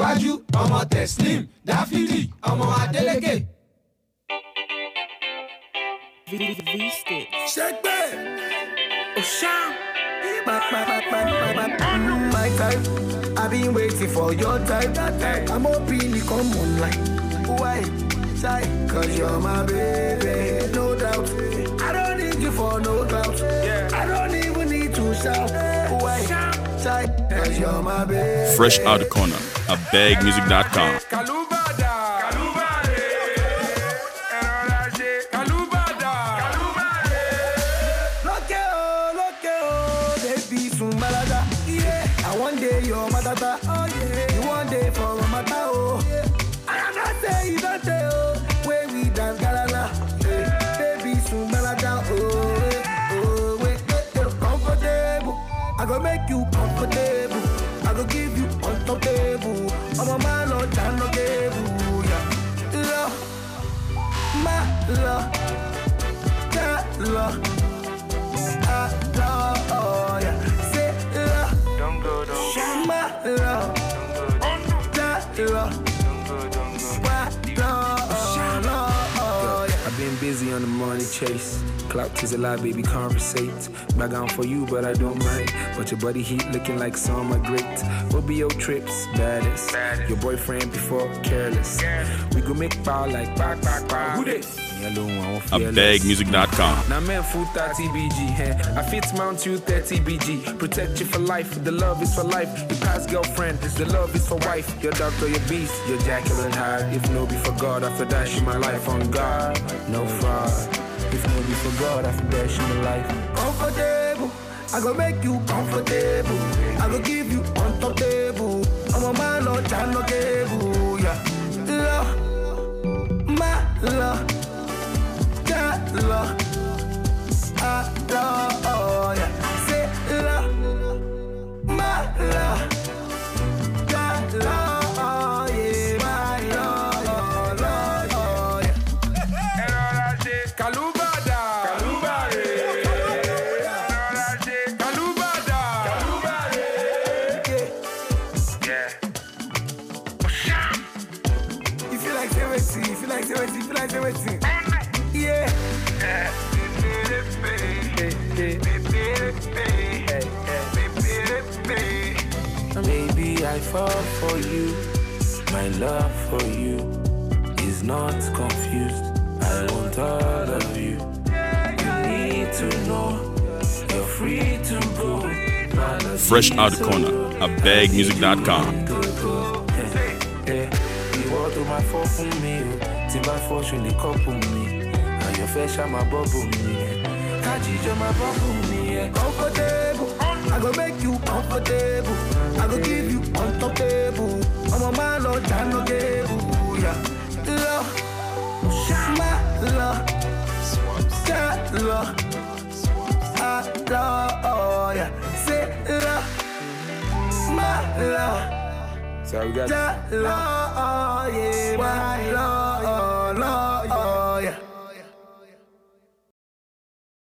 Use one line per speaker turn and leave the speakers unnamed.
Ọlárẹ̀wájú ọmọ Teslim Dáfídì ọmọ Adélékè.
Ṣẹ́gbẹ́ Ọ̀ṣà. My time, I've been waiting for your time. I'm hoping you come online. Why? Shy, cause you're my baby, no doubt. I don't need you for no doubt. I don't even need to shout. Why? Shy, cause you're my baby.
Fresh out the corner, abegmusic.com.
Your matata, oh yeah. You one day for a mata, oh yeah. And I'm not say you don't say, oh. Where we dance galala, baby soon malada, oh wait, comfortable. I go make you comfortable. I go give you on top table. I'm a man on channel table, yeah. Love, my love, that love, I love, oh yeah. Say love. Don't go. My love, that love, I've been busy on the money chase. Clout is a lie, baby, conversate. Back on for you, but I don't mind. But your body heat looking like summer great. What be your trips, baddest? Your boyfriend before careless. We go make power like back. Who this?
abegmusic.com.
Now man full 30 BG, I fit mount you 30 BG. Protect you for life, the love is for life. Your past girlfriend, the love is for wife. Your doctor, your beast, your Jacqueline Hyde. If no be for God, after that she my life on God. No fraud. If no be for God, after that she my life. Comfortable, I go make you comfortable. I go give you on top table. I'm a man on channel cable, yeah. Love, my love. Love, I love, oh yeah. Say love, my love, that love, oh yeah, my love, oh yeah. And all I say, Kalubada, Kalubada, yeah. You feel like 70, you feel like 70. Yeah. Baby, I fall for you. My love for you is not confused. I want all of you. You need to know you're free to go.
Fresh out the corner, abegmusic.com.
You want to my fault for me. My fortune, couple me. And your face, my bubble me. Catch my bubble me. Comfortable, I go make you comfortable. I go give you on top table. I'm a man on channel cable, yeah. Love, my love, that love, I love, oh yeah. Say love, my love, so we got that love, oh yeah, my love.